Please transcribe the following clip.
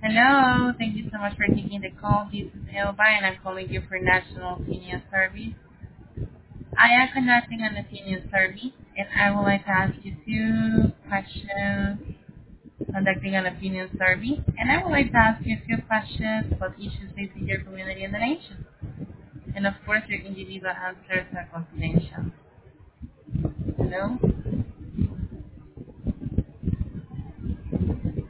Hello. Thank you so much for taking the call. This is Elba, and I'm calling you for National Opinion Service. I am conducting an opinion survey, and I would like to ask you two questions conducting an opinion survey. And I would like to ask you a few questions about issues facing your community and the nation. And of course, your individual answers are confidential. Hello?